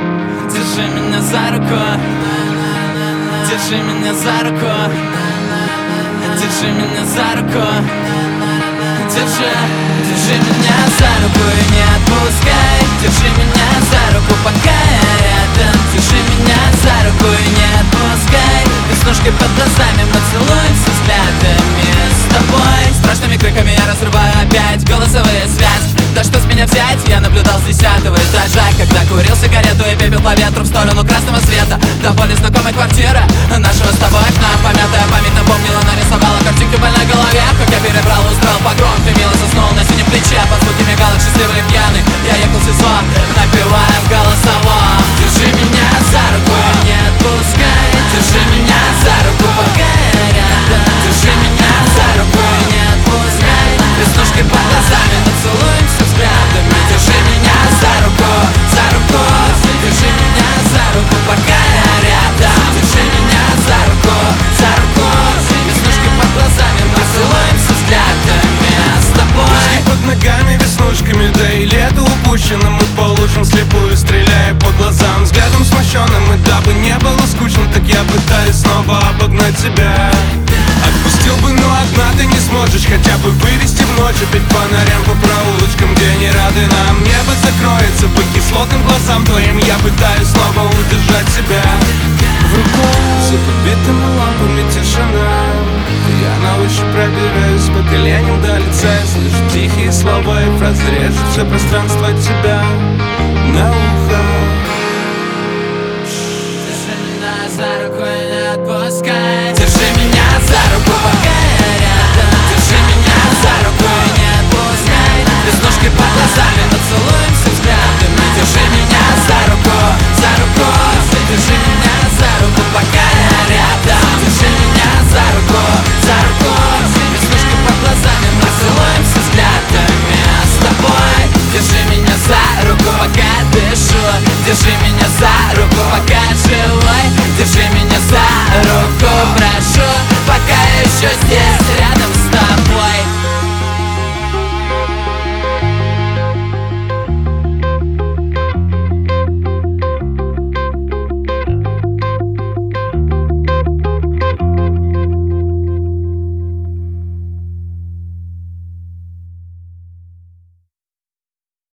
Держи меня за руку, держи меня за руку, держи меня за руку, держи меня за руку и не отпускай. Держи меня за руку, пока я рядом. Держи меня за руку и не отпускай. Веснушки под глазами, мы целуемся взглядами с тобой. Страшными криками я разрываю опять голосовые связки. Да что с меня взять? Я наблюдал с 10-го этажа, когда курил сигарету и пепел по ветру в сторону красного света. До боли знакомой квартиры нашего с тобой окна. Помятая память напомнила, нарисовала картинки в больной голове. Как я перебрал, устроил погром, ты мило заснул на синем плече. Под звуки мигалок, счастливый и пьяный, я ехал в СИЗО, напевая в голосовом. Держи меня за руку и не отпускай. Держи меня за руку, пока я рядом. Держи меня за руку и не отпускай. Веснушки под глазами, мы целуемся взглядами. Держи меня за руку, за руку. Держи меня за руку, пока я рядом. Держи меня за руку, за руку. Веснушки под глазами, мы целуемся взглядами с тобой. Пушки под ногами, веснушками, да и лето упущено. Мы по лужам слепую, стреляя по глазам. Взглядом смущенным, и дабы не было скучно, так я пытаюсь снова обогнать тебя. Отпустил бы, но одна ты не сможешь. Хотя бы вывести в ночь, опять фонарям по проулочкам, где не рады нам. Небо закроется по кислотным глазам твоим. Я пытаюсь снова удержать себя в руках. За побитыми лампами тишина. Я на ощупь пробираюсь по коленям до лица. Я слышу тихие слова и фразы, режут все пространство от тебя.